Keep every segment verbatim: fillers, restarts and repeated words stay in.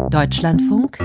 Deutschlandfunk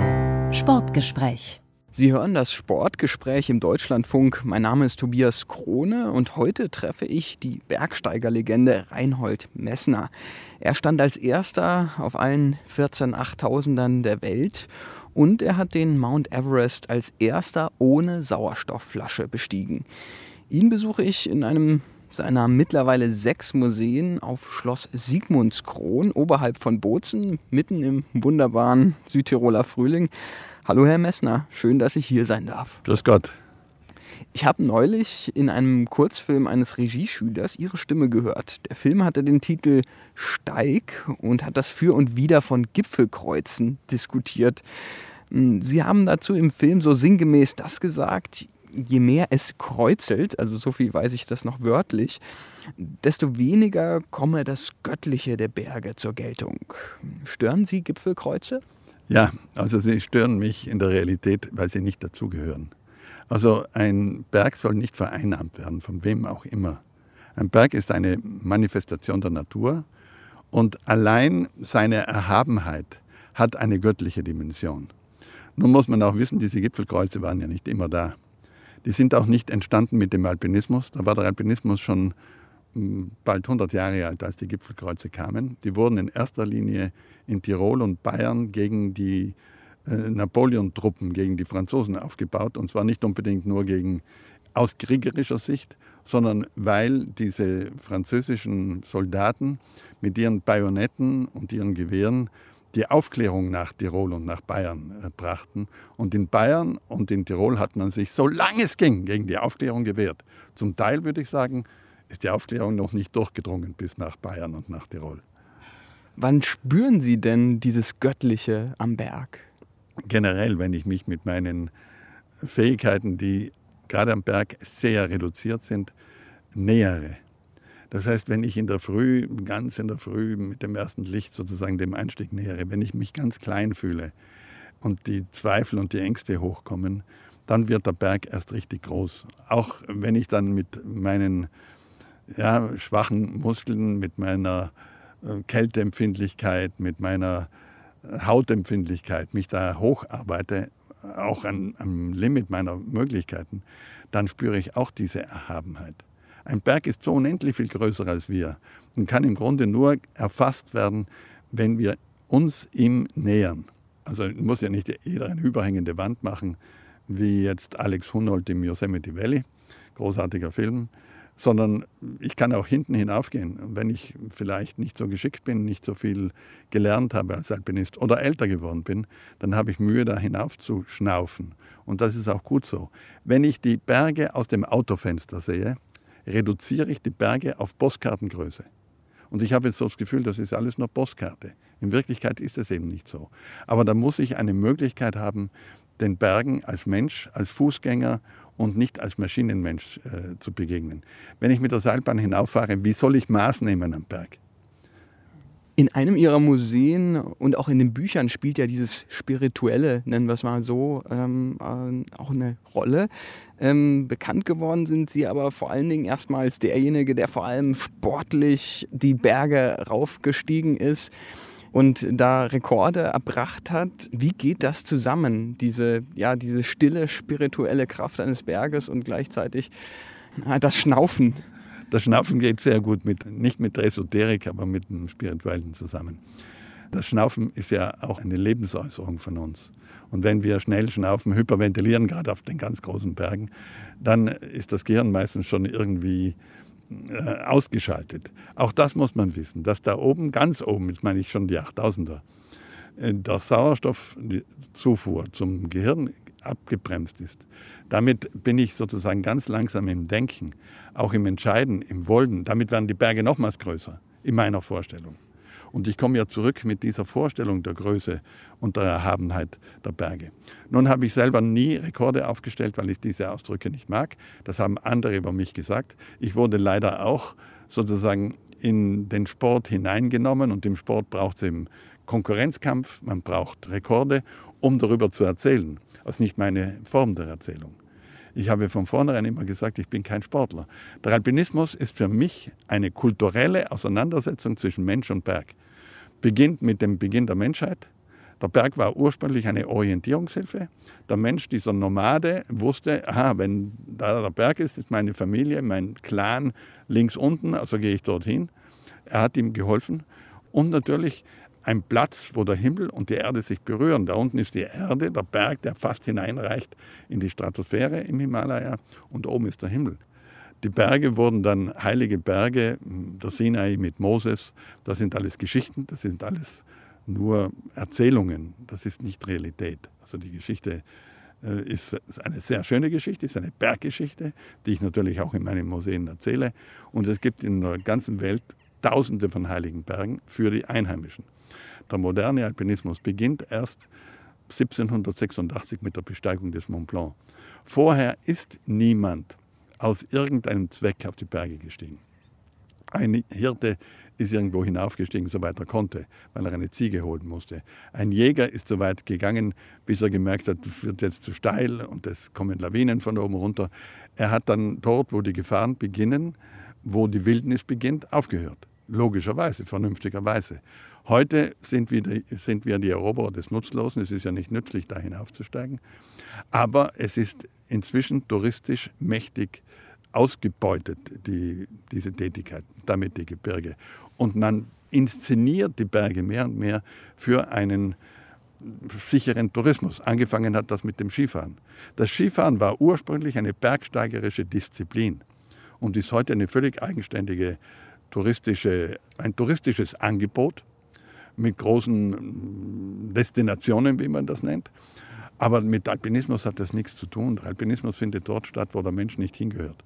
Sportgespräch. Sie hören das Sportgespräch im Deutschlandfunk. Mein Name ist Tobias Krone und heute treffe ich die Bergsteigerlegende Reinhold Messner. Er stand als erster auf allen vierzehn Achttausendern der Welt und er hat den Mount Everest als erster ohne Sauerstoffflasche bestiegen. Ihn besuche ich in einem seiner mittlerweile sechs Museen auf Schloss Sigmundskron oberhalb von Bozen, mitten im wunderbaren Südtiroler Frühling. Hallo Herr Messner, schön, dass ich hier sein darf. Grüß Gott. Ich habe neulich in einem Kurzfilm eines Regieschülers Ihre Stimme gehört. Der Film hatte den Titel Steig und hat das Für und Wider von Gipfelkreuzen diskutiert. Sie haben dazu im Film so sinngemäß das gesagt: Je mehr es kreuzelt, also so viel weiß ich das noch wörtlich, desto weniger komme das Göttliche der Berge zur Geltung. Stören Sie Gipfelkreuze? Ja, also sie stören mich in der Realität, weil sie nicht dazugehören. Also ein Berg soll nicht vereinnahmt werden, von wem auch immer. Ein Berg ist eine Manifestation der Natur und allein seine Erhabenheit hat eine göttliche Dimension. Nun muss man auch wissen, diese Gipfelkreuze waren ja nicht immer da. Die sind auch nicht entstanden mit dem Alpinismus. Da war der Alpinismus schon bald hundert Jahre alt, als die Gipfelkreuze kamen. Die wurden in erster Linie in Tirol und Bayern gegen die äh, Napoleon-Truppen, gegen die Franzosen aufgebaut. Und zwar nicht unbedingt nur gegen, aus kriegerischer Sicht, sondern weil diese französischen Soldaten mit ihren Bajonetten und ihren Gewehren die Aufklärung nach Tirol und nach Bayern äh, brachten. Und in Bayern und in Tirol hat man sich, solange es ging, gegen die Aufklärung gewehrt. Zum Teil, würde ich sagen, ist die Aufklärung noch nicht durchgedrungen bis nach Bayern und nach Tirol. Wann spüren Sie denn dieses Göttliche am Berg? Generell, wenn ich mich mit meinen Fähigkeiten, die gerade am Berg sehr reduziert sind, nähere. Das heißt, wenn ich in der Früh, ganz in der Früh mit dem ersten Licht sozusagen dem Einstieg nähere, wenn ich mich ganz klein fühle und die Zweifel und die Ängste hochkommen, dann wird der Berg erst richtig groß. Auch wenn ich dann mit meinen ja, schwachen Muskeln, mit meiner äh, Kälteempfindlichkeit, mit meiner äh, Hautempfindlichkeit mich da hocharbeite, auch an, am Limit meiner Möglichkeiten, dann spüre ich auch diese Erhabenheit. Ein Berg ist so unendlich viel größer als wir und kann im Grunde nur erfasst werden, wenn wir uns ihm nähern. Also muss ja nicht jeder eine überhängende Wand machen, wie jetzt Alex Honnold im Yosemite Valley, großartiger Film, sondern ich kann auch hinten hinaufgehen. Wenn ich vielleicht nicht so geschickt bin, nicht so viel gelernt habe als Alpinist oder älter geworden bin, dann habe ich Mühe, da hinauf zu schnaufen. Und das ist auch gut so. Wenn ich die Berge aus dem Autofenster sehe, reduziere ich die Berge auf Postkartengröße. Und ich habe jetzt so das Gefühl, das ist alles nur Postkarte. In Wirklichkeit ist es eben nicht so. Aber da muss ich eine Möglichkeit haben, den Bergen als Mensch, als Fußgänger und nicht als Maschinenmensch äh, zu begegnen. Wenn ich mit der Seilbahn hinauffahre, wie soll ich Maß nehmen am Berg? In einem Ihrer Museen und auch in den Büchern spielt ja dieses Spirituelle, nennen wir es mal so, ähm, äh, auch eine Rolle. Ähm, bekannt geworden sind Sie aber vor allen Dingen erstmal als derjenige, der vor allem sportlich die Berge raufgestiegen ist und da Rekorde erbracht hat. Wie geht das zusammen, diese, ja, diese stille spirituelle Kraft eines Berges und gleichzeitig äh, das Schnaufen? Das Schnaufen geht sehr gut mit, nicht mit der Esoterik, aber mit dem Spirituellen zusammen. Das Schnaufen ist ja auch eine Lebensäußerung von uns. Und wenn wir schnell schnaufen, hyperventilieren, gerade auf den ganz großen Bergen, dann ist das Gehirn meistens schon irgendwie äh, ausgeschaltet. Auch das muss man wissen, dass da oben, ganz oben, jetzt meine ich schon die achttausender, äh, der Sauerstoffzufuhr zum Gehirn abgebremst ist. Damit bin ich sozusagen ganz langsam im Denken, auch im Entscheiden, im Wollen. Damit werden die Berge nochmals größer, in meiner Vorstellung. Und ich komme ja zurück mit dieser Vorstellung der Größe und der Erhabenheit der Berge. Nun habe ich selber nie Rekorde aufgestellt, weil ich diese Ausdrücke nicht mag. Das haben andere über mich gesagt. Ich wurde leider auch sozusagen in den Sport hineingenommen und im Sport braucht es eben Konkurrenzkampf, man braucht Rekorde, um darüber zu erzählen. Das ist nicht meine Form der Erzählung. Ich habe von vornherein immer gesagt, ich bin kein Sportler. Der Alpinismus ist für mich eine kulturelle Auseinandersetzung zwischen Mensch und Berg. Beginnt mit dem Beginn der Menschheit, Der Berg war ursprünglich eine Orientierungshilfe. Der Mensch, dieser Nomade, wusste, aha, wenn da der Berg ist, ist meine Familie, mein Clan links unten, also gehe ich dorthin. Er hat ihm geholfen. Und natürlich ein Platz, wo der Himmel und die Erde sich berühren. Da unten ist die Erde, der Berg, der fast hineinreicht in die Stratosphäre im Himalaya. Und oben ist der Himmel. Die Berge wurden dann heilige Berge, der Sinai mit Moses. Das sind alles Geschichten, das sind alles nur Erzählungen. Das ist nicht Realität. Also die Geschichte äh, ist eine sehr schöne Geschichte, ist eine Berggeschichte, die ich natürlich auch in meinen Museen erzähle. Und es gibt in der ganzen Welt Tausende von heiligen Bergen für die Einheimischen. Der moderne Alpinismus beginnt erst siebzehnhundertsechsundachtzig mit der Besteigung des Mont Blanc. Vorher ist niemand aus irgendeinem Zweck auf die Berge gestiegen. Ein Hirte ist irgendwo hinaufgestiegen, soweit er konnte, weil er eine Ziege holen musste. Ein Jäger ist so weit gegangen, bis er gemerkt hat, es wird jetzt zu steil und es kommen Lawinen von oben runter. Er hat dann dort, wo die Gefahren beginnen, wo die Wildnis beginnt, aufgehört. Logischerweise, vernünftigerweise. Heute sind wir, die, sind wir die Eroberer des Nutzlosen. Es ist ja nicht nützlich, da hinaufzusteigen. Aber es ist inzwischen touristisch mächtig ausgebeutet, die, diese Tätigkeit, damit die Gebirge. Und man inszeniert die Berge mehr und mehr für einen sicheren Tourismus. Angefangen hat das mit dem Skifahren. Das Skifahren war ursprünglich eine bergsteigerische Disziplin und ist heute eine völlig eigenständige touristische, ein touristisches Angebot mit großen Destinationen, wie man das nennt. Aber mit Alpinismus hat das nichts zu tun. Der Alpinismus findet dort statt, wo der Mensch nicht hingehört.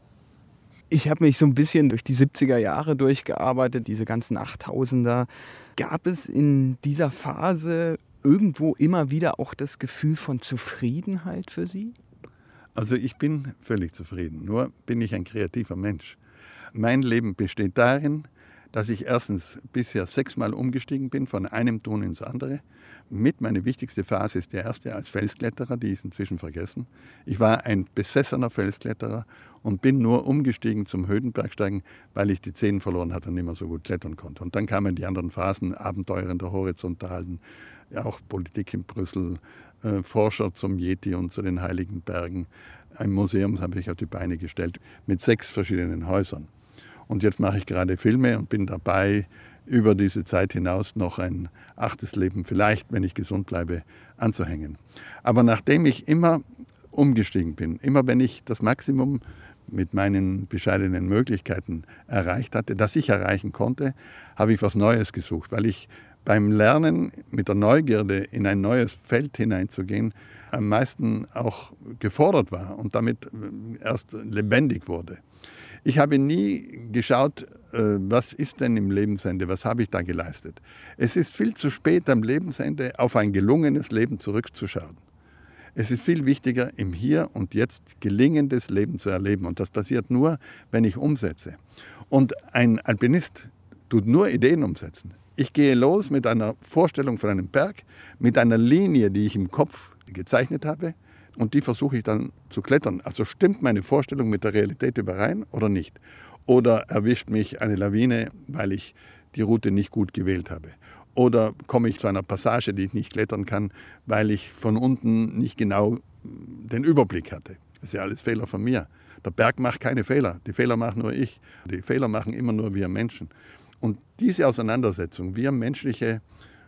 Ich habe mich so ein bisschen durch die siebziger Jahre durchgearbeitet, diese ganzen Achttausender. Gab es in dieser Phase irgendwo immer wieder auch das Gefühl von Zufriedenheit für Sie? Also ich bin völlig zufrieden, nur bin ich ein kreativer Mensch. Mein Leben besteht darin, dass ich erstens bisher sechsmal umgestiegen bin, von einem Tun ins andere. Mit meine wichtigste Phase ist die erste als Felskletterer, die ist inzwischen vergessen. Ich war ein besessener Felskletterer und bin nur umgestiegen zum Höhenbergsteigen, weil ich die Zehen verloren hatte und nicht mehr so gut klettern konnte. Und dann kamen die anderen Phasen, Abenteuer in der Horizontalen, ja auch Politik in Brüssel, äh, Forscher zum Yeti und zu den Heiligen Bergen. Ein Museum habe ich auf die Beine gestellt mit sechs verschiedenen Häusern. Und jetzt mache ich gerade Filme und bin dabei, über diese Zeit hinaus noch ein achtes Leben vielleicht, wenn ich gesund bleibe, anzuhängen. Aber nachdem ich immer umgestiegen bin, immer wenn ich das Maximum mit meinen bescheidenen Möglichkeiten erreicht hatte, das ich erreichen konnte, habe ich was Neues gesucht, weil ich beim Lernen mit der Neugierde in ein neues Feld hineinzugehen, am meisten auch gefordert war und damit erst lebendig wurde. Ich habe nie geschaut, was ist denn im Lebensende, was habe ich da geleistet. Es ist viel zu spät am Lebensende auf ein gelungenes Leben zurückzuschauen. Es ist viel wichtiger, im Hier und Jetzt gelingendes Leben zu erleben. Und das passiert nur, wenn ich umsetze. Und ein Alpinist tut nur Ideen umsetzen. Ich gehe los mit einer Vorstellung von einem Berg, mit einer Linie, die ich im Kopf gezeichnet habe. Und die versuche ich dann zu klettern. Also stimmt meine Vorstellung mit der Realität überein oder nicht? Oder erwischt mich eine Lawine, weil ich die Route nicht gut gewählt habe? Oder komme ich zu einer Passage, die ich nicht klettern kann, weil ich von unten nicht genau den Überblick hatte? Das ist ja alles Fehler von mir. Der Berg macht keine Fehler, die Fehler mache nur ich. Die Fehler machen immer nur wir Menschen. Und diese Auseinandersetzung, wir menschliche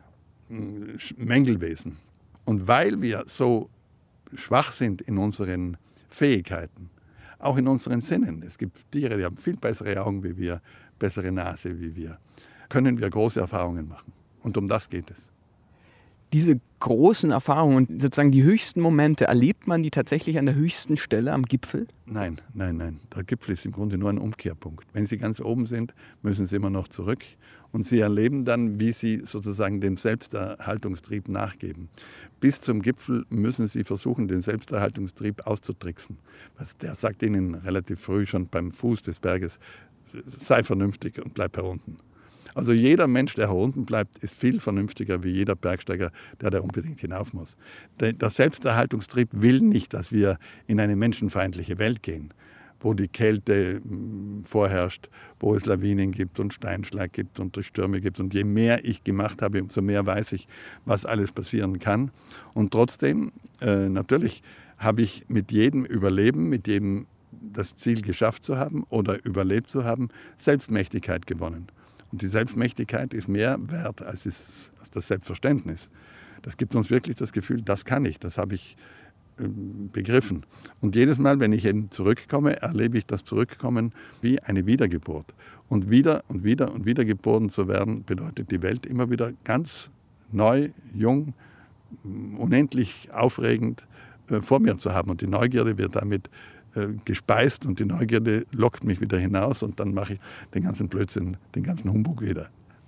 Mängelwesen, und weil wir so schwach sind in unseren Fähigkeiten, auch in unseren Sinnen. Es gibt Tiere, die haben viel bessere Augen wie wir, bessere Nase wie wir. Können wir große Erfahrungen machen. Und um das geht es. Diese großen Erfahrungen und sozusagen die höchsten Momente, erlebt man die tatsächlich an der höchsten Stelle am Gipfel? Nein, nein, nein. Der Gipfel ist im Grunde nur ein Umkehrpunkt. Wenn Sie ganz oben sind, müssen Sie immer noch zurück. Und Sie erleben dann, wie Sie sozusagen dem Selbsterhaltungstrieb nachgeben. Bis zum Gipfel müssen Sie versuchen, den Selbsterhaltungstrieb auszutricksen. Der sagt Ihnen relativ früh schon beim Fuß des Berges, sei vernünftig und bleib herunten. Also jeder Mensch, der herunten bleibt, ist viel vernünftiger wie jeder Bergsteiger, der da unbedingt hinauf muss. Der Selbsterhaltungstrieb will nicht, dass wir in eine menschenfeindliche Welt gehen. wo die Kälte vorherrscht, wo es Lawinen gibt und Steinschlag gibt und durch Stürme gibt. Und je mehr ich gemacht habe, umso mehr weiß ich, was alles passieren kann. Und trotzdem, äh, natürlich habe ich mit jedem Überleben, mit jedem das Ziel geschafft zu haben oder überlebt zu haben, Selbstmächtigkeit gewonnen. Und die Selbstmächtigkeit ist mehr wert als das Selbstverständnis. Das gibt uns wirklich das Gefühl, das kann ich, das habe ich äh, begriffen. Und jedes Mal, wenn ich eben zurückkomme, erlebe ich das Zurückkommen wie eine Wiedergeburt. Und wieder und wieder und wieder geboren zu werden, bedeutet die Welt immer wieder ganz neu, jung, unendlich aufregend äh, vor mir zu haben. Und die Neugierde wird damit äh, gespeist und die Neugierde lockt mich wieder hinaus und dann mache ich den ganzen Blödsinn, den ganzen Humbug wieder.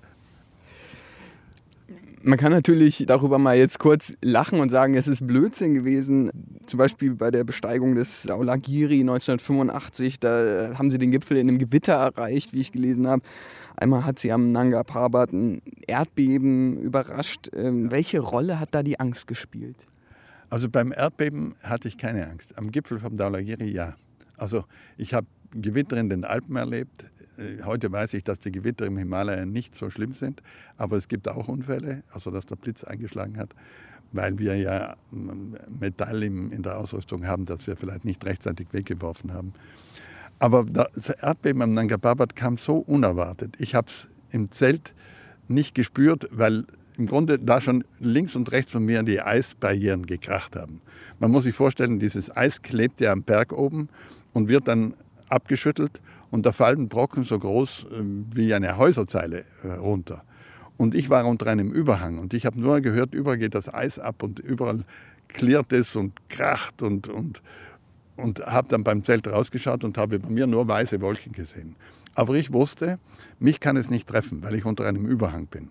Man kann natürlich darüber mal jetzt kurz lachen und sagen, es ist Blödsinn gewesen. Zum Beispiel bei der Besteigung des Dhaulagiri neunzehnhundertfünfundachtzig, da haben sie den Gipfel in einem Gewitter erreicht, wie ich gelesen habe. Einmal hat sie am Nanga Parbat ein Erdbeben überrascht. Ähm, welche Rolle hat da die Angst gespielt? Also beim Erdbeben hatte ich keine Angst. Am Gipfel vom Dhaulagiri ja. Also ich habe Gewitter in den Alpen erlebt. Heute weiß ich, dass die Gewitter im Himalaya nicht so schlimm sind, aber es gibt auch Unfälle, also dass der Blitz eingeschlagen hat, weil wir ja Metall in der Ausrüstung haben, das wir vielleicht nicht rechtzeitig weggeworfen haben. Aber das Erdbeben am Nanga Parbat kam so unerwartet. Ich habe es im Zelt nicht gespürt, weil im Grunde da schon links und rechts von mir die Eisbarrieren gekracht haben. Man muss sich vorstellen, dieses Eis klebt ja am Berg oben und wird dann abgeschüttelt und da fallen Brocken so groß wie eine Häuserzeile runter. Und ich war unter einem Überhang und ich habe nur gehört, überall geht das Eis ab und überall klirrt es und kracht und, und, und habe dann beim Zelt rausgeschaut und habe bei mir nur weiße Wolken gesehen. Aber ich wusste, mich kann es nicht treffen, weil ich unter einem Überhang bin.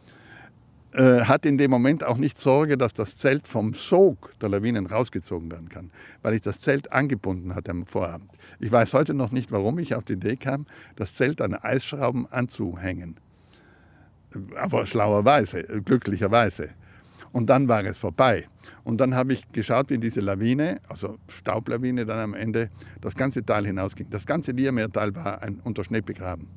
Äh, hat in dem Moment auch nicht Sorge, dass das Zelt vom Sog der Lawinen rausgezogen werden kann, weil ich das Zelt angebunden hatte am Vorabend. Ich weiß heute noch nicht, warum ich auf die Idee kam, das Zelt an Eisschrauben anzuhängen. Aber schlauerweise, glücklicherweise. Und dann war es vorbei. Und dann habe ich geschaut, wie diese Lawine, also Staublawine, dann am Ende das ganze Tal hinausging. Das ganze Diameertal war ein, unter Schnee begraben.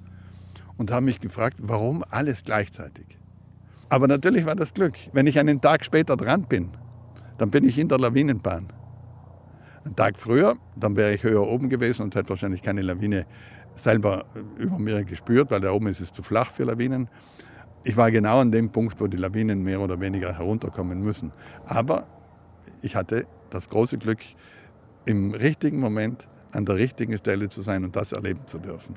Und habe mich gefragt, warum alles gleichzeitig? Aber natürlich war das Glück. Wenn ich einen Tag später dran bin, dann bin ich in der Lawinenbahn. Einen Tag früher, dann wäre ich höher oben gewesen und hätte wahrscheinlich keine Lawine selber über mir gespürt, weil da oben ist es zu flach für Lawinen. Ich war genau an dem Punkt, wo die Lawinen mehr oder weniger herunterkommen müssen. Aber ich hatte das große Glück, im richtigen Moment an der richtigen Stelle zu sein und das erleben zu dürfen.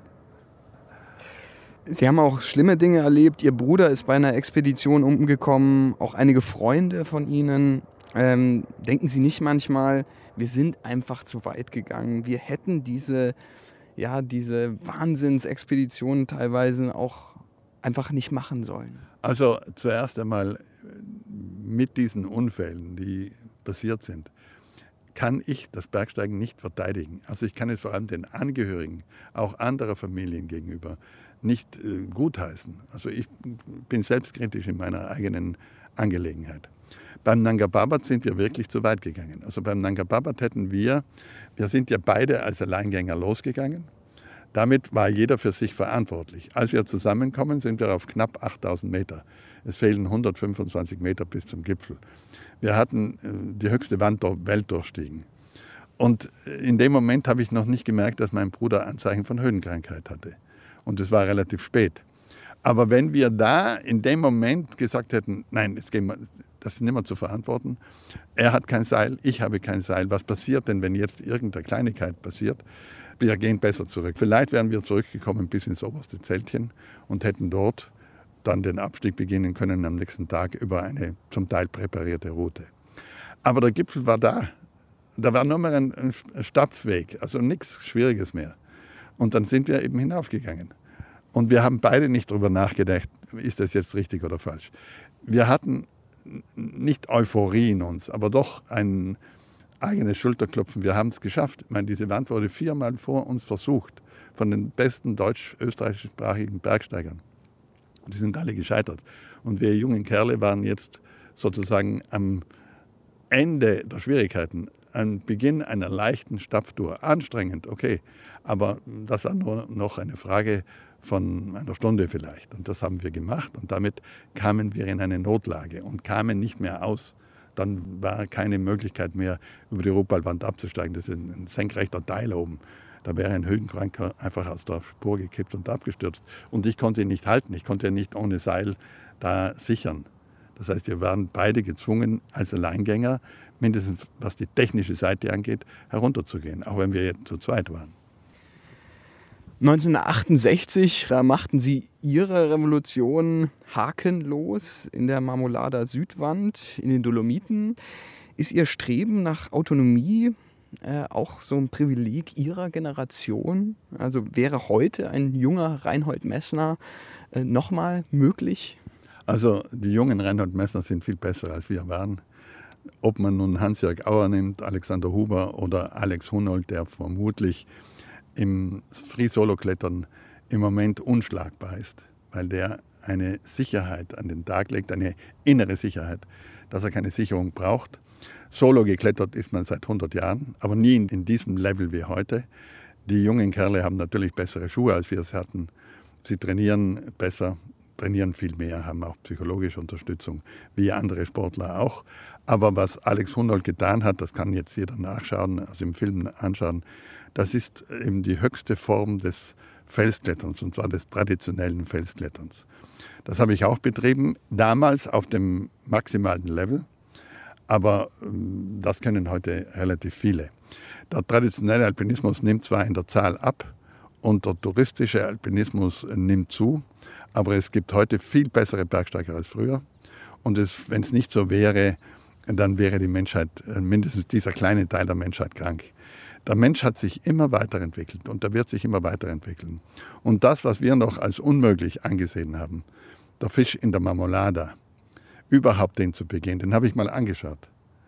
Sie haben auch schlimme Dinge erlebt. Ihr Bruder ist bei einer Expedition umgekommen, auch einige Freunde von Ihnen. Ähm, denken Sie nicht manchmal, wir sind einfach zu weit gegangen. Wir hätten diese, ja, diese Wahnsinnsexpeditionen teilweise auch einfach nicht machen sollen? Also zuerst einmal mit diesen Unfällen, die passiert sind, kann ich das Bergsteigen nicht verteidigen. Also ich kann es vor allem den Angehörigen, auch anderer Familien gegenüber, nicht äh, gutheißen. Also ich bin selbstkritisch in meiner eigenen Angelegenheit. Beim Nanga Parbat sind wir wirklich zu weit gegangen. Also beim Nanga Parbat hätten wir, wir sind ja beide als Alleingänger losgegangen. Damit war jeder für sich verantwortlich. Als wir zusammenkommen, sind wir auf knapp achttausend Meter. Es fehlen hundertfünfundzwanzig Meter bis zum Gipfel. Wir hatten äh, die höchste Wand der Welt durchstiegen. Und in dem Moment habe ich noch nicht gemerkt, dass mein Bruder Anzeichen von Höhenkrankheit hatte. Und es war relativ spät. Aber wenn wir da in dem Moment gesagt hätten, nein, jetzt gehen wir, das ist nicht mehr zu verantworten. Er hat kein Seil, ich habe kein Seil. Was passiert denn, wenn jetzt irgendeine Kleinigkeit passiert? Wir gehen besser zurück. Vielleicht wären wir zurückgekommen bis ins oberste Zeltchen und hätten dort dann den Abstieg beginnen können am nächsten Tag über eine zum Teil präparierte Route. Aber der Gipfel war da. Da war nur mehr ein, ein Stapfweg, also nichts Schwieriges mehr. Und dann sind wir eben hinaufgegangen. Und wir haben beide nicht darüber nachgedacht, ist das jetzt richtig oder falsch. Wir hatten nicht Euphorie in uns, aber doch ein eigenes Schulterklopfen. Wir haben es geschafft. Ich meine, diese Wand wurde viermal vor uns versucht, von den besten deutsch-österreichischsprachigen Bergsteigern. Die sind alle gescheitert. Und wir jungen Kerle waren jetzt sozusagen am Ende der Schwierigkeiten ein Beginn einer leichten Stapftour. Anstrengend, okay, aber das war nur noch eine Frage von einer Stunde vielleicht. Und das haben wir gemacht und damit kamen wir in eine Notlage und kamen nicht mehr aus. Dann war keine Möglichkeit mehr, über die Rupalwand abzusteigen. Das ist ein senkrechter Teil oben. Da wäre ein Höhenkranker einfach aus der Spur gekippt und abgestürzt. Und ich konnte ihn nicht halten. Ich konnte ihn nicht ohne Seil da sichern. Das heißt, wir waren beide gezwungen, als Alleingänger, mindestens was die technische Seite angeht, herunterzugehen, auch wenn wir jetzt zu zweit waren. neunzehnhundertachtundsechzig, da machten Sie Ihre Revolution hakenlos in der Marmolader Südwand in den Dolomiten. Ist Ihr Streben nach Autonomie äh, auch so ein Privileg Ihrer Generation? Also wäre heute ein junger Reinhold Messner äh, nochmal möglich? Also die jungen Reinhold Messner sind viel besser, als wir waren. Ob man nun Hans-Jörg Auer nimmt, Alexander Huber oder Alex Hunold, der vermutlich im Free-Solo-Klettern im Moment unschlagbar ist, weil der eine Sicherheit an den Tag legt, eine innere Sicherheit, dass er keine Sicherung braucht. Solo geklettert ist man seit hundert Jahren, aber nie in diesem Level wie heute. Die jungen Kerle haben natürlich bessere Schuhe, als wir es hatten. Sie trainieren besser, trainieren viel mehr, haben auch psychologische Unterstützung, wie andere Sportler auch. Aber was Alex Hunold getan hat, das kann jetzt jeder nachschauen, also im Film anschauen, das ist eben die höchste Form des Felskletterns, und zwar des traditionellen Felskletterns. Das habe ich auch betrieben, damals auf dem maximalen Level, aber das können heute relativ viele. Der traditionelle Alpinismus nimmt zwar in der Zahl ab und der touristische Alpinismus nimmt zu, aber es gibt heute viel bessere Bergsteiger als früher. Und wenn es nicht so wäre, dann wäre die Menschheit, mindestens dieser kleine Teil der Menschheit, krank. Der Mensch hat sich immer weiterentwickelt und er wird sich immer weiterentwickeln. Und das, was wir noch als unmöglich angesehen haben, der Fisch in der Marmolada, überhaupt den zu begehen, den habe ich mal angeschaut.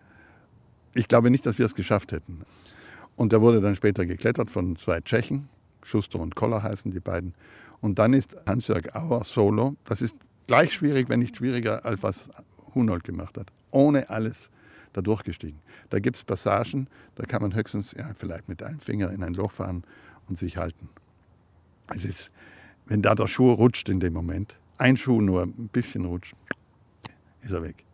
Ich glaube nicht, dass wir es geschafft hätten. Und der wurde dann später geklettert von zwei Tschechen, Schuster und Koller heißen die beiden. Und dann ist Hans-Jörg Auer solo, das ist gleich schwierig, wenn nicht schwieriger, als was Hunold gemacht hat, ohne alles da durchgestiegen. Da gibt es Passagen, da kann man höchstens ja, vielleicht mit einem Finger in ein Loch fahren und sich halten. Es ist, wenn da der Schuh rutscht in dem Moment, ein Schuh nur ein bisschen rutscht, ist er weg.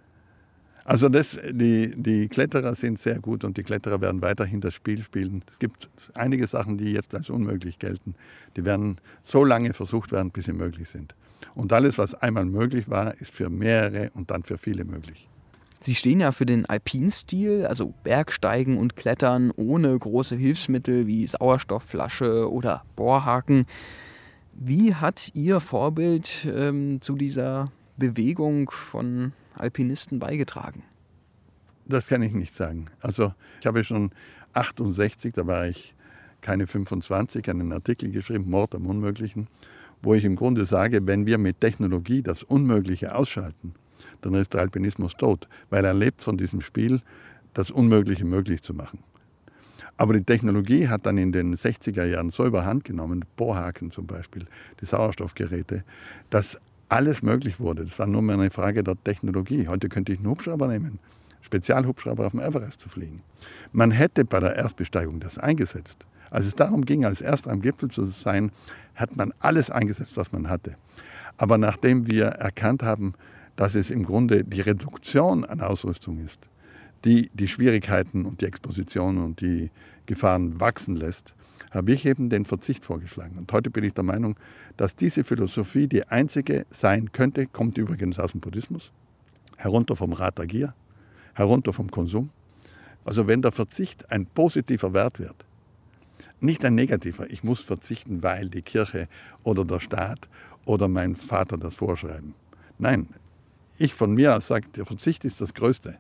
Also das, die, die Kletterer sind sehr gut und die Kletterer werden weiterhin das Spiel spielen. Es gibt einige Sachen, die jetzt als unmöglich gelten. Die werden so lange versucht werden, bis sie möglich sind. Und alles, was einmal möglich war, ist für mehrere und dann für viele möglich. Sie stehen ja für den Alpinstil, also Bergsteigen und Klettern ohne große Hilfsmittel wie Sauerstoffflasche oder Bohrhaken. Wie hat Ihr Vorbild ähm, zu dieser Bewegung von Alpinisten beigetragen? Das kann ich nicht sagen. Also ich habe schon achtundsechzig, da war ich keine fünfundzwanzig, einen Artikel geschrieben, Mord am Unmöglichen, wo ich im Grunde sage, wenn wir mit Technologie das Unmögliche ausschalten, dann ist der Alpinismus tot, weil er lebt von diesem Spiel, das Unmögliche möglich zu machen. Aber die Technologie hat dann in den sechziger Jahren so überhand genommen, Bohrhaken zum Beispiel, die Sauerstoffgeräte, dass alles möglich wurde. Das war nur mehr eine Frage der Technologie. Heute könnte ich einen Hubschrauber nehmen, Spezialhubschrauber auf dem Everest zu fliegen. Man hätte bei der Erstbesteigung das eingesetzt. Als es darum ging, als Erster am Gipfel zu sein, hat man alles eingesetzt, was man hatte. Aber nachdem wir erkannt haben, dass es im Grunde die Reduktion an Ausrüstung ist, die die Schwierigkeiten und die Expositionen und die Gefahren wachsen lässt, habe ich eben den Verzicht vorgeschlagen. Und heute bin ich der Meinung, dass diese Philosophie die einzige sein könnte, kommt übrigens aus dem Buddhismus, herunter vom Rat der Gier, herunter vom Konsum. Also wenn der Verzicht ein positiver Wert wird, nicht ein negativer, ich muss verzichten, weil die Kirche oder der Staat oder mein Vater das vorschreiben. Nein, ich von mir aus sage, der Verzicht ist das Größte.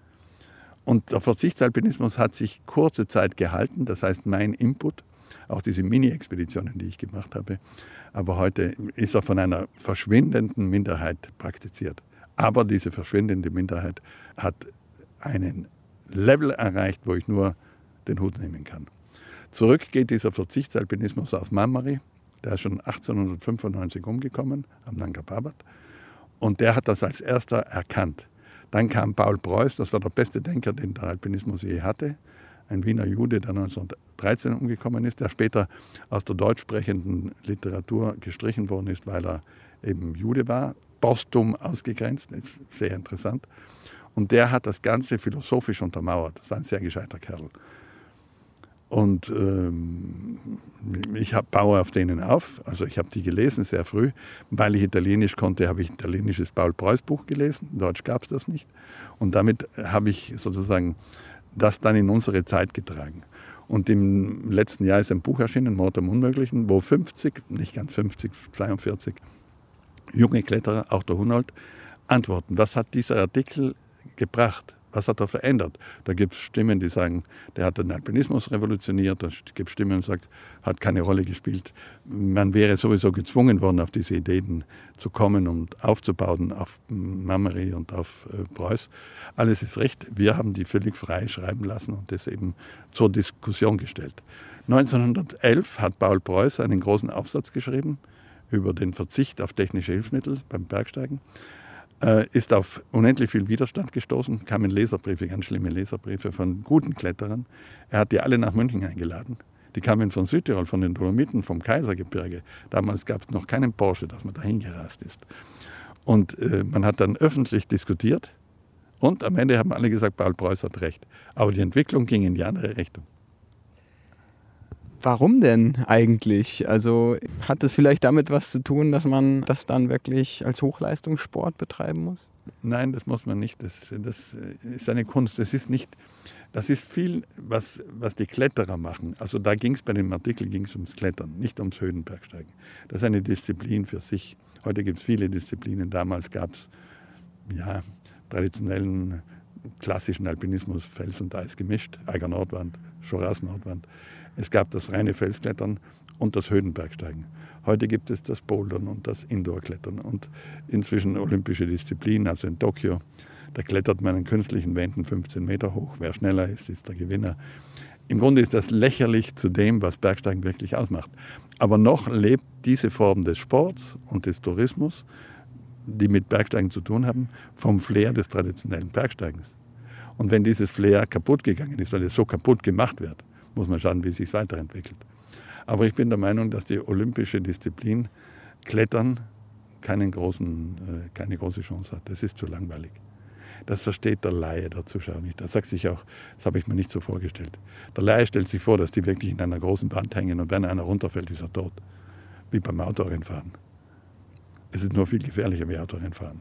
Und der Verzichtsalpinismus hat sich kurze Zeit gehalten, das heißt mein Input, auch diese Mini-Expeditionen, die ich gemacht habe. Aber heute ist er von einer verschwindenden Minderheit praktiziert. Aber diese verschwindende Minderheit hat einen Level erreicht, wo ich nur den Hut nehmen kann. Zurück geht dieser Verzichtsalpinismus auf Mamari, der ist schon achtzehnhundertfünfundneunzig umgekommen, am Nanga Parbat. Und der hat das als erster erkannt, Dann kam Paul Preuß, das war der beste Denker, den der Alpinismus je hatte. Ein Wiener Jude, der neunzehnhundertdreizehn umgekommen ist, der später aus der deutsch sprechenden Literatur gestrichen worden ist, weil er eben Jude war, posthum ausgegrenzt, ist sehr interessant. Und der hat das Ganze philosophisch untermauert. Das war ein sehr gescheiter Kerl. Und ähm, ich hab, baue auf denen auf. Also ich habe die gelesen sehr früh. Weil ich Italienisch konnte, habe ich ein italienisches Paul-Preuß-Buch gelesen. In Deutsch gab es das nicht. Und damit habe ich sozusagen das dann in unsere Zeit getragen. Und im letzten Jahr ist ein Buch erschienen, Mord am Unmöglichen, wo fünfzig, nicht ganz fünfzig, zweiundvierzig junge Kletterer, auch der Hunold, antworten. Was hat dieser Artikel gebracht? Was hat er verändert? Da gibt es Stimmen, die sagen, der hat den Alpinismus revolutioniert. Da gibt es Stimmen, die sagen, hat keine Rolle gespielt. Man wäre sowieso gezwungen worden, auf diese Ideen zu kommen und aufzubauen, auf Mameri und auf äh, Preuß. Alles ist recht. Wir haben die völlig frei schreiben lassen und das eben zur Diskussion gestellt. neunzehnhundertelf hat Paul Preuß einen großen Aufsatz geschrieben über den Verzicht auf technische Hilfsmittel beim Bergsteigen. Äh, ist auf unendlich viel Widerstand gestoßen, kamen Leserbriefe, ganz schlimme Leserbriefe von guten Kletterern. Er hat die alle nach München eingeladen. Die kamen von Südtirol, von den Dolomiten, vom Kaisergebirge. Damals gab es noch keinen Porsche, dass man dahin gereist ist. Und äh, man hat dann öffentlich diskutiert und am Ende haben alle gesagt, Paul Preuß hat recht. Aber die Entwicklung ging in die andere Richtung. Warum denn eigentlich? Also hat es vielleicht damit was zu tun, dass man das dann wirklich als Hochleistungssport betreiben muss? Nein, das muss man nicht. Das, das ist eine Kunst. Das ist nicht, das ist viel, was, was die Kletterer machen. Also da ging es bei dem Artikel ging's ums Klettern, nicht ums Höhenbergsteigen. Das ist eine Disziplin für sich. Heute gibt es viele Disziplinen. Damals gab es ja, traditionellen, klassischen Alpinismus, Fels und Eis gemischt, Eiger Nordwand, Choras Nordwand. Es gab das reine Felsklettern und das Höhenbergsteigen. Heute gibt es das Bouldern und das Indoor-Klettern und inzwischen olympische Disziplinen, also in Tokio. Da klettert man an künstlichen Wänden fünfzehn Meter hoch. Wer schneller ist, ist der Gewinner. Im Grunde ist das lächerlich zu dem, was Bergsteigen wirklich ausmacht. Aber noch lebt diese Form des Sports und des Tourismus, die mit Bergsteigen zu tun haben, vom Flair des traditionellen Bergsteigens. Und wenn dieses Flair kaputt gegangen ist, weil es so kaputt gemacht wird, muss man schauen, wie es sich weiterentwickelt. Aber ich bin der Meinung, dass die olympische Disziplin Klettern keinen großen, äh, keine große Chance hat. Das ist zu langweilig. Das versteht der Laie, der Zuschauer nicht. Das sagt sich auch, das habe ich mir nicht so vorgestellt. Der Laie stellt sich vor, dass die wirklich in einer großen Wand hängen und wenn einer runterfällt, ist er tot. Wie beim Autorennfahren. Es ist nur viel gefährlicher wie Autorennfahren.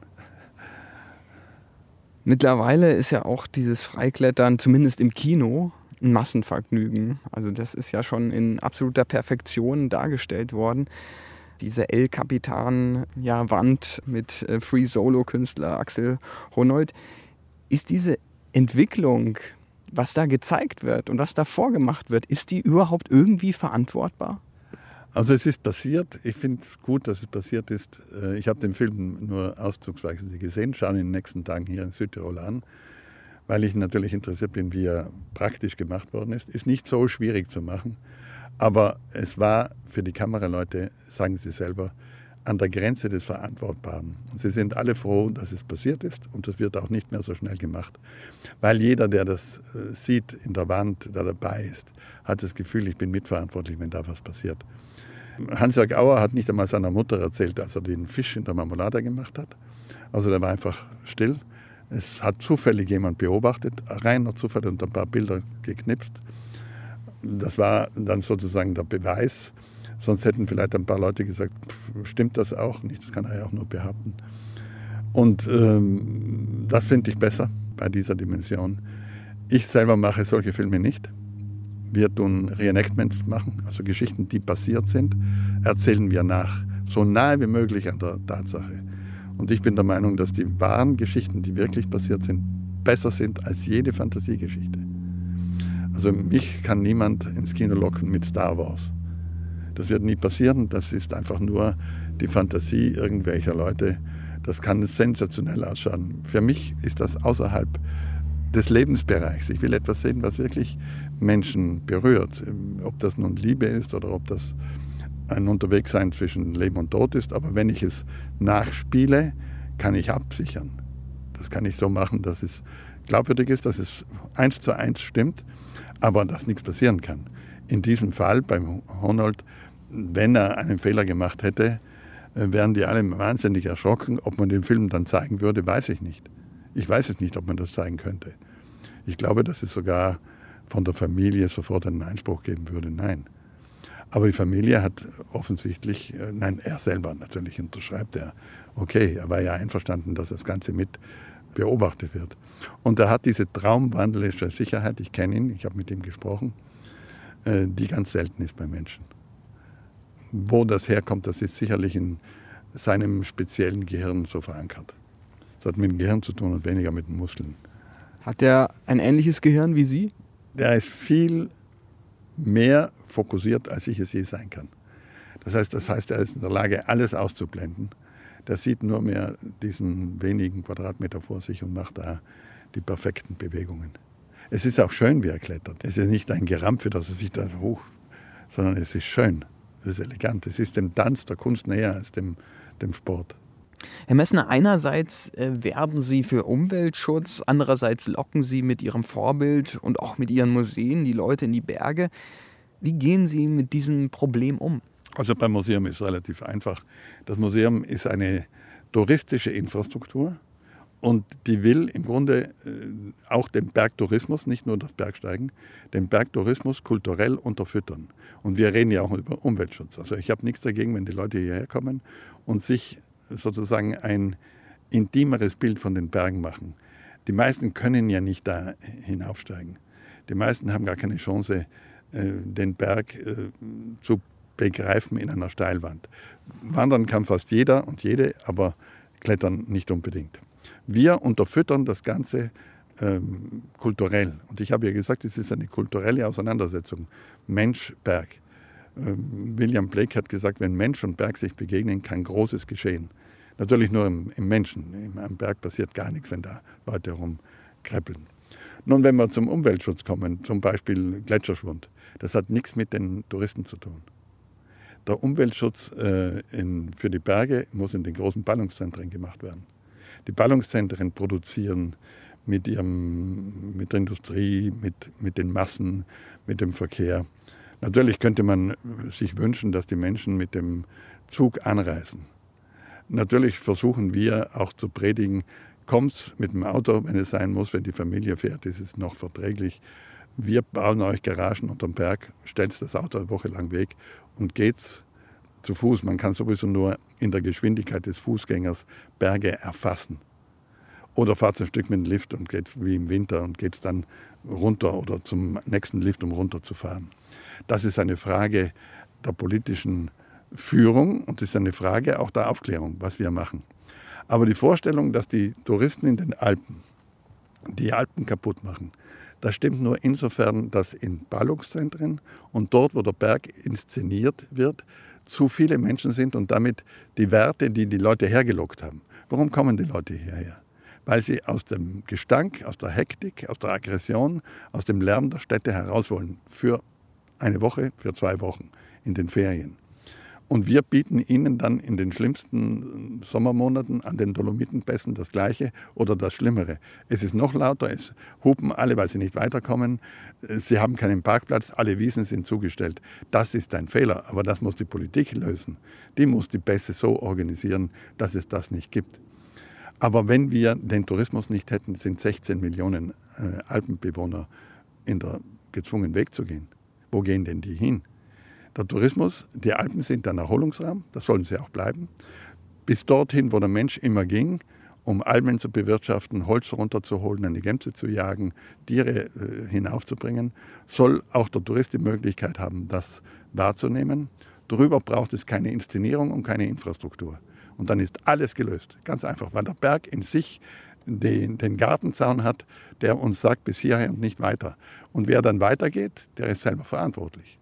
Mittlerweile ist ja auch dieses Freiklettern, zumindest im Kino, ein Massenvergnügen. Also das ist ja schon in absoluter Perfektion dargestellt worden. Diese El Capitan ja, Wand mit äh, Free-Solo-Künstler Axel Honold. Ist diese Entwicklung, was da gezeigt wird und was da vorgemacht wird, ist die überhaupt irgendwie verantwortbar? Also es ist passiert. Ich finde es gut, dass es passiert ist. Ich habe den Film nur auszugsweise gesehen, schaue ihn in den nächsten Tagen hier in Südtirol an, weil ich natürlich interessiert bin, wie er praktisch gemacht worden ist. Ist nicht so schwierig zu machen, aber es war für die Kameraleute, sagen sie selber, an der Grenze des Verantwortbaren. Und sie sind alle froh, dass es passiert ist und das wird auch nicht mehr so schnell gemacht. Weil jeder, der das sieht in der Wand, der dabei ist, hat das Gefühl, ich bin mitverantwortlich, wenn da was passiert. Hans-Jörg Auer hat nicht einmal seiner Mutter erzählt, als er den Fisch in der Marmelade gemacht hat. Also der war einfach still. Es hat zufällig jemand beobachtet, reiner Zufall und ein paar Bilder geknipst. Das war dann sozusagen der Beweis. Sonst hätten vielleicht ein paar Leute gesagt, pff, stimmt das auch nicht, das kann er ja auch nur behaupten. Und ähm, das finde ich besser bei dieser Dimension. Ich selber mache solche Filme nicht. Wir tun Reenactments machen, also Geschichten, die passiert sind, erzählen wir nach, so nahe wie möglich an der Tatsache. Und ich bin der Meinung, dass die wahren Geschichten, die wirklich passiert sind, besser sind als jede Fantasiegeschichte. Also mich kann niemand ins Kino locken mit Star Wars. Das wird nie passieren, das ist einfach nur die Fantasie irgendwelcher Leute. Das kann sensationell ausschauen. Für mich ist das außerhalb des Lebensbereichs. Ich will etwas sehen, was wirklich Menschen berührt. Ob das nun Liebe ist oder ob das ein Unterwegssein zwischen Leben und Tod ist. Aber wenn ich es nachspiele, kann ich absichern. Das kann ich so machen, dass es glaubwürdig ist, dass es eins zu eins stimmt, aber dass nichts passieren kann. In diesem Fall beim Hohnold, wenn er einen Fehler gemacht hätte, wären die alle wahnsinnig erschrocken. Ob man den Film dann zeigen würde, weiß ich nicht. Ich weiß es nicht, ob man das zeigen könnte. Ich glaube, dass es sogar von der Familie sofort einen Einspruch geben würde. Nein. Aber die Familie hat offensichtlich, nein, er selber natürlich unterschreibt er, okay, er war ja einverstanden, dass das Ganze mit beobachtet wird. Und er hat diese traumwandlerische Sicherheit, ich kenne ihn, ich habe mit ihm gesprochen, die ganz selten ist bei Menschen. Wo das herkommt, das ist sicherlich in seinem speziellen Gehirn so verankert. Das hat mit dem Gehirn zu tun und weniger mit den Muskeln. Hat er ein ähnliches Gehirn wie Sie? Der ist viel mehr fokussiert, als ich es je sein kann. Das heißt, das heißt, er ist in der Lage, alles auszublenden. Der sieht nur mehr diesen wenigen Quadratmeter vor sich und macht da die perfekten Bewegungen. Es ist auch schön, wie er klettert. Es ist nicht ein Gerampfe, dass er sich da hoch, sondern es ist schön, es ist elegant. Es ist dem Tanz, der Kunst näher als dem, dem Sport. Herr Messner, einerseits äh, werben Sie für Umweltschutz, andererseits locken Sie mit Ihrem Vorbild und auch mit Ihren Museen die Leute in die Berge. Wie gehen Sie mit diesem Problem um? Also beim Museum ist es relativ einfach. Das Museum ist eine touristische Infrastruktur und die will im Grunde äh, auch den Bergtourismus, nicht nur das Bergsteigen, den Bergtourismus kulturell unterfüttern. Und wir reden ja auch über Umweltschutz. Also ich habe nichts dagegen, wenn die Leute hierher kommen und sich sozusagen ein intimeres Bild von den Bergen machen. Die meisten können ja nicht da hinaufsteigen. Die meisten haben gar keine Chance, äh, den Berg äh, zu begreifen in einer Steilwand. Wandern kann fast jeder und jede, aber klettern nicht unbedingt. Wir unterfüttern das Ganze ähm, kulturell. Und ich habe ja gesagt, es ist eine kulturelle Auseinandersetzung. Mensch-Berg. Ähm, William Blake hat gesagt, wenn Mensch und Berg sich begegnen, kann Großes geschehen. Natürlich nur im, im Menschen. Im, am Berg passiert gar nichts, wenn da Leute herumkreppeln. Nun, wenn wir zum Umweltschutz kommen, zum Beispiel Gletscherschwund, das hat nichts mit den Touristen zu tun. Der Umweltschutz äh, in, für die Berge muss in den großen Ballungszentren gemacht werden. Die Ballungszentren produzieren mit, ihrem, mit der Industrie, mit, mit den Massen, mit dem Verkehr. Natürlich könnte man sich wünschen, dass die Menschen mit dem Zug anreisen. Natürlich versuchen wir auch zu predigen, kommt mit dem Auto, wenn es sein muss, wenn die Familie fährt, ist es noch verträglich. Wir bauen euch Garagen unterm Berg, stellt das Auto eine Woche lang weg und geht's zu Fuß. Man kann sowieso nur in der Geschwindigkeit des Fußgängers Berge erfassen. Oder fahrt ein Stück mit dem Lift und geht wie im Winter und geht dann runter oder zum nächsten Lift, um runterzufahren. Das ist eine Frage der politischen Führung und das ist eine Frage auch der Aufklärung, was wir machen. Aber die Vorstellung, dass die Touristen in den Alpen die Alpen kaputt machen, das stimmt nur insofern, dass in Ballungszentren und dort, wo der Berg inszeniert wird, zu viele Menschen sind und damit die Werte, die die Leute hergelockt haben. Warum kommen die Leute hierher? Weil sie aus dem Gestank, aus der Hektik, aus der Aggression, aus dem Lärm der Städte heraus wollen. Für eine Woche, für zwei Wochen in den Ferien. Und wir bieten ihnen dann in den schlimmsten Sommermonaten an den Dolomitenpässen das Gleiche oder das Schlimmere. Es ist noch lauter, es hupen alle, weil sie nicht weiterkommen. Sie haben keinen Parkplatz, alle Wiesen sind zugestellt. Das ist ein Fehler, aber das muss die Politik lösen. Die muss die Pässe so organisieren, dass es das nicht gibt. Aber wenn wir den Tourismus nicht hätten, sind sechzehn Millionen äh, Alpenbewohner in der, gezwungen wegzugehen. Wo gehen denn die hin? Der Tourismus, die Alpen sind ein Erholungsraum, das sollen sie auch bleiben. Bis dorthin, wo der Mensch immer ging, um Almen zu bewirtschaften, Holz runterzuholen, eine Gämse zu jagen, Tiere äh, hinaufzubringen, soll auch der Tourist die Möglichkeit haben, das wahrzunehmen. Darüber braucht es keine Inszenierung und keine Infrastruktur. Und dann ist alles gelöst. Ganz einfach, weil der Berg in sich den, den Gartenzaun hat, der uns sagt, bis hierher und nicht weiter. Und wer dann weitergeht, der ist selber verantwortlich.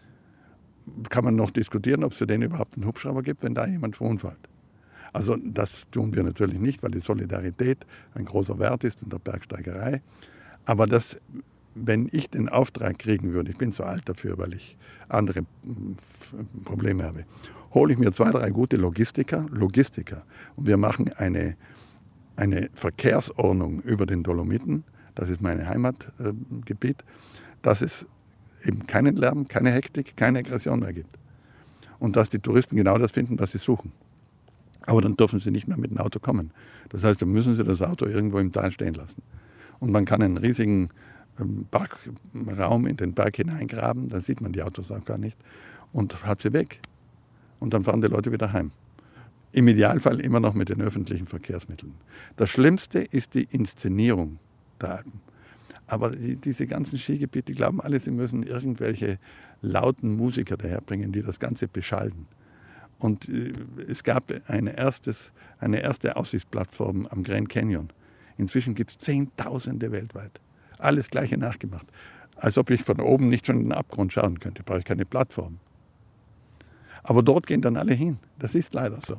Kann man noch diskutieren, ob es für den überhaupt einen Hubschrauber gibt, wenn da jemand verunfallt. Also das tun wir natürlich nicht, weil die Solidarität ein großer Wert ist in der Bergsteigerei. Aber das, wenn ich den Auftrag kriegen würde, ich bin zu alt dafür, weil ich andere Probleme habe, hole ich mir zwei, drei gute Logistiker, Logistiker und wir machen eine eine Verkehrsordnung über den Dolomiten, das ist mein Heimatgebiet, dass es eben keinen Lärm, keine Hektik, keine Aggression mehr gibt. Und dass die Touristen genau das finden, was sie suchen. Aber dann dürfen sie nicht mehr mit dem Auto kommen. Das heißt, dann müssen sie das Auto irgendwo im Tal stehen lassen. Und man kann einen riesigen Parkraum in den Berg hineingraben, dann sieht man die Autos auch gar nicht und hat sie weg. Und dann fahren die Leute wieder heim. Im Idealfall immer noch mit den öffentlichen Verkehrsmitteln. Das Schlimmste ist die Inszenierung der Alpen. Aber die, diese ganzen Skigebiete, die glauben alle, sie müssen irgendwelche lauten Musiker daherbringen, die das Ganze beschallen. Und äh, es gab eine, erstes, eine erste Aussichtsplattform am Grand Canyon. Inzwischen gibt es Zehntausende weltweit. Alles Gleiche nachgemacht. Als ob ich von oben nicht schon in den Abgrund schauen könnte, brauche ich keine Plattform. Aber dort gehen dann alle hin. Das ist leider so.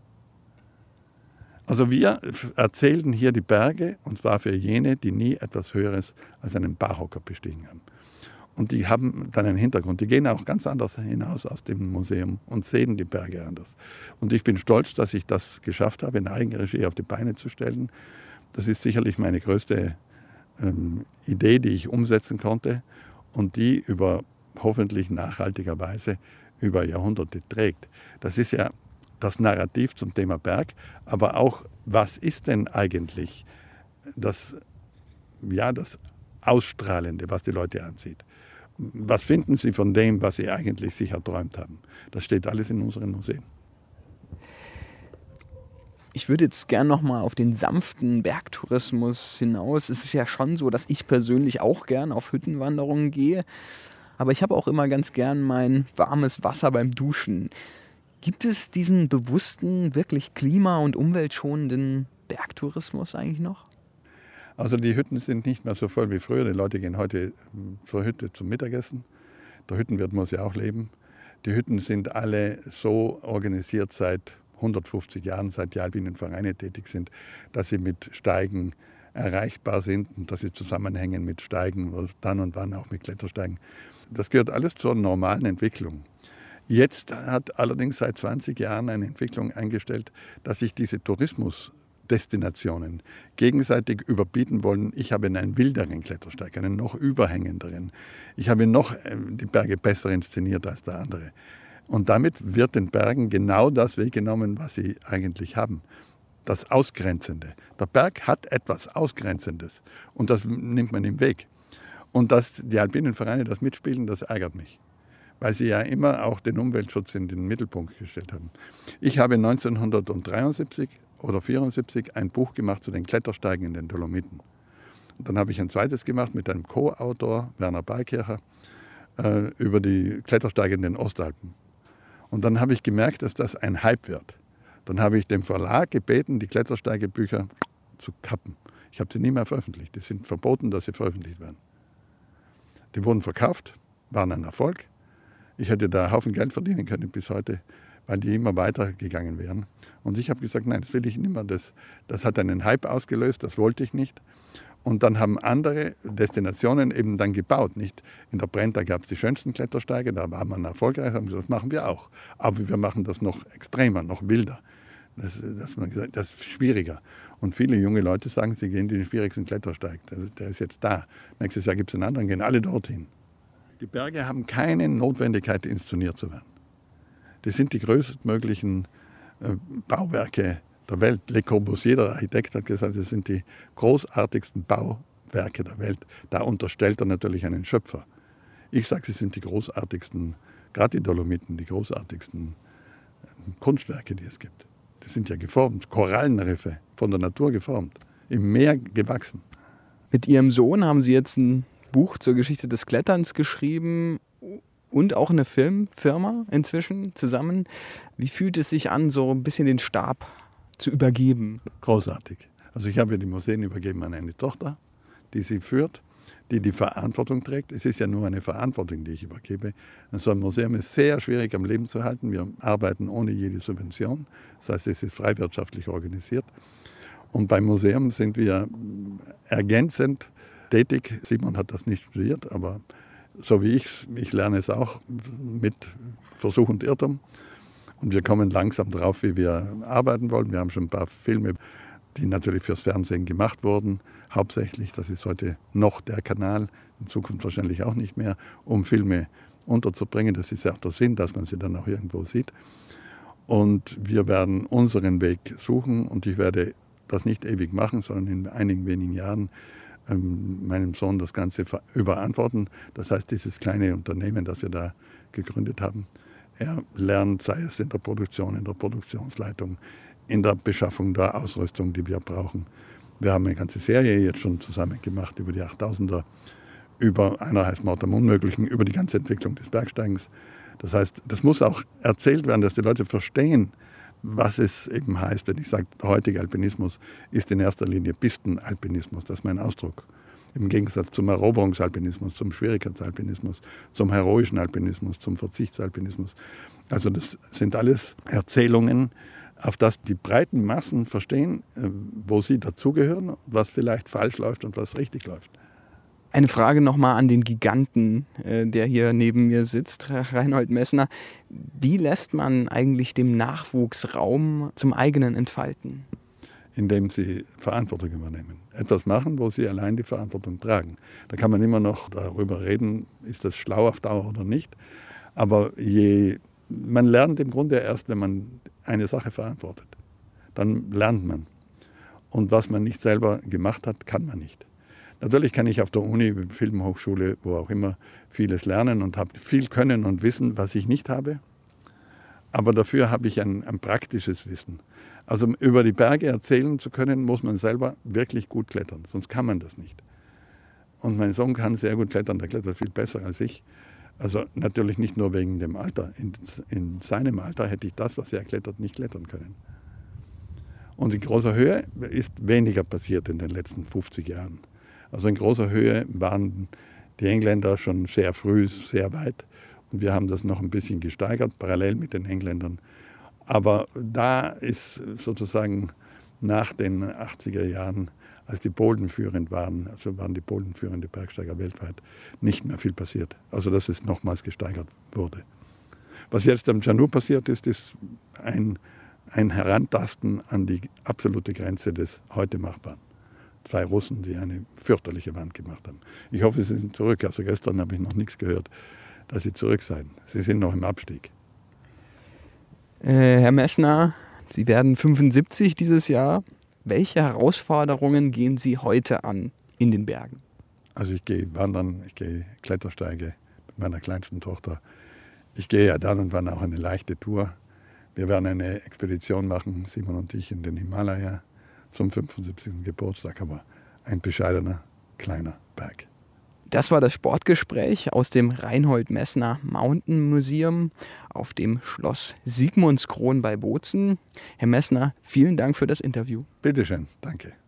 Also wir erzählen hier die Berge, und zwar für jene, die nie etwas Höheres als einen Barhocker bestiegen haben. Und die haben dann einen Hintergrund. Die gehen auch ganz anders hinaus aus dem Museum und sehen die Berge anders. Und ich bin stolz, dass ich das geschafft habe, in Eigenregie auf die Beine zu stellen. Das ist sicherlich meine größte ähm, Idee, die ich umsetzen konnte und die über hoffentlich nachhaltiger Weise über Jahrhunderte trägt. Das ist ja das Narrativ zum Thema Berg, aber auch, was ist denn eigentlich das, ja, das Ausstrahlende, was die Leute anzieht? Was finden sie von dem, was sie eigentlich sich erträumt haben? Das steht alles in unseren Museen. Ich würde jetzt gern noch mal auf den sanften Bergtourismus hinaus. Es ist ja schon so, dass ich persönlich auch gern auf Hüttenwanderungen gehe. Aber ich habe auch immer ganz gern mein warmes Wasser beim Duschen. Gibt es diesen bewussten, wirklich klima- und umweltschonenden Bergtourismus eigentlich noch? Also die Hütten sind nicht mehr so voll wie früher. Die Leute gehen heute zur Hütte zum Mittagessen. Der Hüttenwirt muss ja auch leben. Die Hütten sind alle so organisiert seit hundertfünfzig Jahren, seit die alpinen Vereine tätig sind, dass sie mit Steigen erreichbar sind und dass sie zusammenhängen mit Steigen oder dann und wann auch mit Klettersteigen. Das gehört alles zur normalen Entwicklung. Jetzt hat allerdings seit zwanzig Jahren eine Entwicklung eingestellt, dass sich diese Tourismusdestinationen gegenseitig überbieten wollen. Ich habe einen wilderen Klettersteig, einen noch überhängenderen. Ich habe noch die Berge besser inszeniert als der andere. Und damit wird den Bergen genau das weggenommen, was sie eigentlich haben. Das Ausgrenzende. Der Berg hat etwas Ausgrenzendes und das nimmt man ihm weg. Und dass die alpinen Vereine das mitspielen, das ärgert mich. Weil sie ja immer auch den Umweltschutz in den Mittelpunkt gestellt haben. Ich habe neunzehnhundertdreiundsiebzig oder vierundsiebzig ein Buch gemacht zu den Klettersteigen in den Dolomiten. Und dann habe ich ein zweites gemacht mit einem Co-Autor, Werner Beikircher, äh, über die Klettersteige in den Ostalpen. Und dann habe ich gemerkt, dass das ein Hype wird. Dann habe ich dem Verlag gebeten, die Klettersteigebücher zu kappen. Ich habe sie nie mehr veröffentlicht. Es sind verboten, dass sie veröffentlicht werden. Die wurden verkauft, waren ein Erfolg. Ich hätte da einen Haufen Geld verdienen können bis heute, weil die immer weitergegangen wären. Und ich habe gesagt, nein, das will ich nicht mehr. Das, das hat einen Hype ausgelöst, das wollte ich nicht. Und dann haben andere Destinationen eben dann gebaut. Nicht? In der Brenta gab es die schönsten Klettersteige, da war man erfolgreich, haben gesagt, das machen wir auch. Aber wir machen das noch extremer, noch wilder. Das, das, das ist schwieriger. Und viele junge Leute sagen, sie gehen den schwierigsten Klettersteig. Der, der ist jetzt da. Nächstes Jahr gibt es einen anderen, gehen alle dorthin. Die Berge haben keine Notwendigkeit, inszeniert zu werden. Die sind die größtmöglichen äh, Bauwerke der Welt. Le Corbusier, der Architekt, hat gesagt, das sind die großartigsten Bauwerke der Welt. Da unterstellt er natürlich einen Schöpfer. Ich sage, sie sind die großartigsten, gerade die Dolomiten, die großartigsten äh, Kunstwerke, die es gibt. Die sind ja geformt, Korallenriffe, von der Natur geformt, im Meer gewachsen. Mit Ihrem Sohn haben Sie jetzt ein Buch zur Geschichte des Kletterns geschrieben und auch eine Filmfirma inzwischen zusammen. Wie fühlt es sich an, so ein bisschen den Stab zu übergeben? Großartig. Also ich habe die Museen übergeben an eine Tochter, die sie führt, die die Verantwortung trägt. Es ist ja nur eine Verantwortung, die ich übergebe. So ein Museum ist sehr schwierig am Leben zu halten. Wir arbeiten ohne jede Subvention. Das heißt, es ist freiwirtschaftlich organisiert. Und beim Museum sind wir ergänzend tätig. Simon hat das nicht studiert, aber so wie ich, ich lerne es auch mit Versuch und Irrtum. Und wir kommen langsam drauf, wie wir arbeiten wollen. Wir haben schon ein paar Filme die natürlich fürs Fernsehen gemacht wurden, hauptsächlich. Das ist heute noch der Kanal, in Zukunft wahrscheinlich auch nicht mehr, um Filme unterzubringen. Das ist ja auch der Sinn, dass man sie dann auch irgendwo sieht. Und wir werden unseren Weg suchen und ich werde das nicht ewig machen, sondern in einigen wenigen Jahren ähm, meinem Sohn das Ganze überantworten. Das heißt, dieses kleine Unternehmen, das wir da gegründet haben, er lernt, sei es in der Produktion, in der Produktionsleitung, in der Beschaffung der Ausrüstung, die wir brauchen. Wir haben eine ganze Serie jetzt schon zusammen gemacht über die achttausender, über, einer heißt Mord am Unmöglichen, über die ganze Entwicklung des Bergsteigens. Das heißt, das muss auch erzählt werden, dass die Leute verstehen, was es eben heißt, wenn ich sage, der heutige Alpinismus ist in erster Linie Pistenalpinismus, das ist mein Ausdruck. Im Gegensatz zum Eroberungsalpinismus, zum Schwierigkeitsalpinismus, zum heroischen Alpinismus, zum Verzichtsalpinismus. Also das sind alles Erzählungen, auf das die breiten Massen verstehen, wo sie dazugehören, was vielleicht falsch läuft und was richtig läuft. Eine Frage nochmal an den Giganten, der hier neben mir sitzt, Reinhold Messner. Wie lässt man eigentlich dem Nachwuchs Raum zum eigenen Entfalten? Indem sie Verantwortung übernehmen. Etwas machen, wo sie allein die Verantwortung tragen. Da kann man immer noch darüber reden, ist das schlau auf Dauer oder nicht. Aber je, man lernt im Grunde erst, wenn man eine Sache verantwortet. Dann lernt man. Und was man nicht selber gemacht hat, kann man nicht. Natürlich kann ich auf der Uni, Filmhochschule, wo auch immer, vieles lernen und habe viel Können und Wissen, was ich nicht habe. Aber dafür habe ich ein, ein praktisches Wissen. Also über die Berge erzählen zu können, muss man selber wirklich gut klettern, sonst kann man das nicht. Und mein Sohn kann sehr gut klettern, der klettert viel besser als ich. Also natürlich nicht nur wegen dem Alter. In, in seinem Alter hätte ich das, was er klettert, nicht klettern können. Und in großer Höhe ist weniger passiert in den letzten fünfzig Jahren. Also in großer Höhe waren die Engländer schon sehr früh sehr weit und wir haben das noch ein bisschen gesteigert, parallel mit den Engländern. Aber da ist sozusagen nach den achtziger Jahren, als die Polen führend waren, also waren die Polen führende Bergsteiger weltweit, nicht mehr viel passiert. Also dass es nochmals gesteigert wurde. Was jetzt am Djanu passiert ist, ist ein, ein Herantasten an die absolute Grenze des heute Machbaren. Zwei Russen, die eine fürchterliche Wand gemacht haben. Ich hoffe, sie sind zurück. Also gestern habe ich noch nichts gehört, dass sie zurück seien. Sie sind noch im Abstieg. Äh, Herr Messner, Sie werden fünfundsiebzig dieses Jahr. Welche Herausforderungen gehen Sie heute an in den Bergen? Also ich gehe wandern, ich gehe Klettersteige mit meiner kleinsten Tochter. Ich gehe ja dann und wann auch eine leichte Tour. Wir werden eine Expedition machen, Simon und ich, in den Himalaya zum fünfundsiebzigsten Geburtstag, aber ein bescheidener, kleiner Berg. Das war das Sportgespräch aus dem Reinhold Messner Mountain Museum auf dem Schloss Sigmundskron bei Bozen. Herr Messner, vielen Dank für das Interview. Bitte schön, danke.